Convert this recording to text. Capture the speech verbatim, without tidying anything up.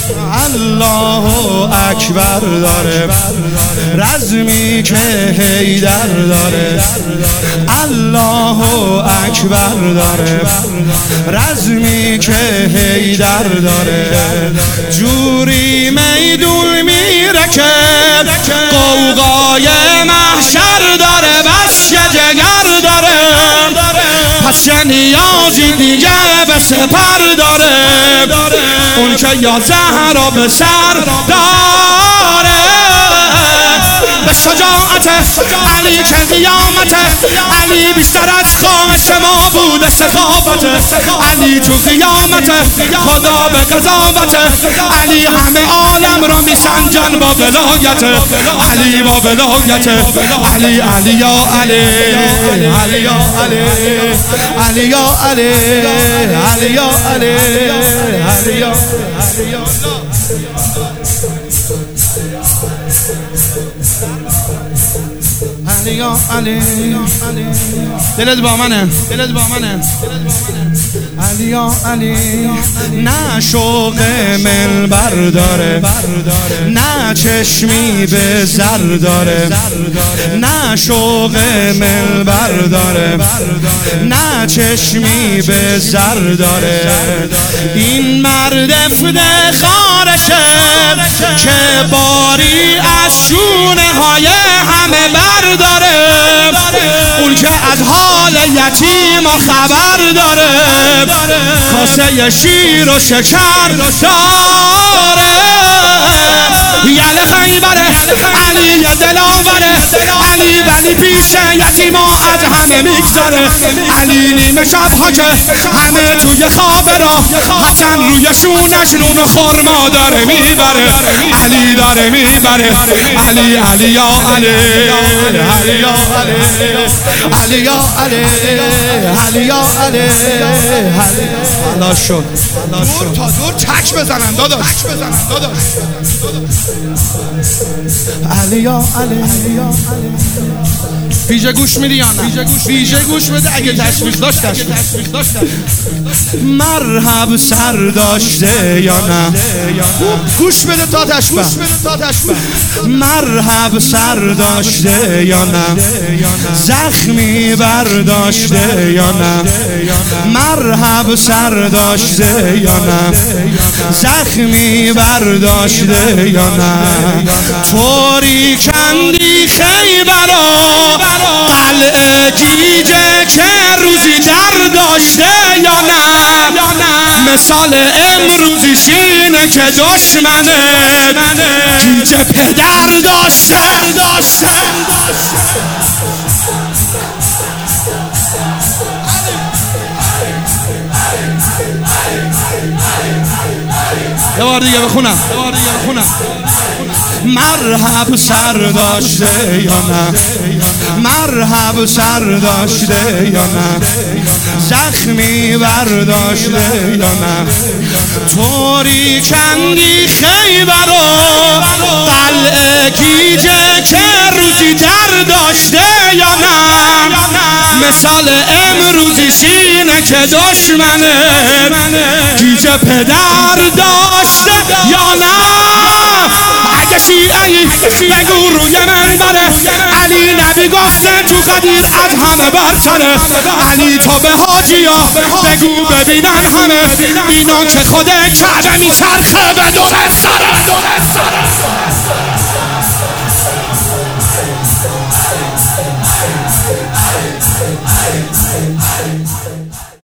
الله اکبر داره، رزمی که حیدر داره. الله اکبر داره، رزمی که حیدر داره. جوری میدون میره که قوقای محشر داره، بس که جگر داره. پس چه نیازی دیگه به سپر داره، اون که یا زهرا به سر داره. به شجاعت علی که قیامت علی بیشتر از خواهش ما بود سخافت. علی تو قیامت خدا به قضاوت. علی همه عالم را میسنجن با ولایت. علی با ولایت. علی علی یا علی علی یا علی علی یا علی علی یا علی علی یا علی یا علی. دلت با منه، دلت با منه. علی یا علی. نه شوق منبر داره، نه چشمی به زر داره. نه شوق منبر داره، نه چشمی به زر داره. این مرد افتخارشه که باری از شونه های همه برداره. اون که از حال یتیم خبر داره، کاسه شیر و شکر داره. یل خیبره علی دلاوره. علی ولی پیش یتیما از همه میگذره. علی نیمه شبها که همه توی خواب را حسن روی شونش نون و خرما داره میبره. علی داره میبره. علی علی یا علی علی یا علی علی یا علی علی یا علی. الله شد دور تا دور تک بزنن داداش. علی یا علی. ویژه گوش میدی یا نه؟ ویژه گوش بده اگه تشویق داشت. مرحب سر داشته یا نه؟ گوش بده تا تشبه. مرحب سر داشته یا نه؟ زخمی برداشته یا نه؟ مرحب سر داشته یا نه؟ زخمی برداشته یا نه؟ طوری کندی خیبرا قلعه گیجه که روزی در داشته یا نه؟ مثال امروزیش اینه که دشمنه گیجه پدر داشته. یه بار دیگه بخونم. مرحب سر داشته یا نه؟ مرحب سر داشته یا نه؟ زخمی برداشته یا نه؟ طوری کندی خیبر و قلعه گیجه که روزی در داشته یا نه؟ مثال امروزیش اینه که دشمنه گیجه پدر داشته یا نه؟ اگه شیعه‌ای بگو روی منبره. علی نبی گفته تو قدیر از همه برتره. علی تو به حاجیا بگو ببینن همه اینا که خود کعبه میچرخه بدون سره.